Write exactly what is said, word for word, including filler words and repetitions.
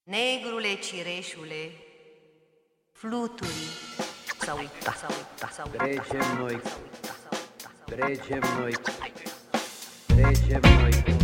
Negrule cireșule, fluturii s-au uitat, s-au uitat, s-au uitat. Trecem noi, trecem noi, trecem noi.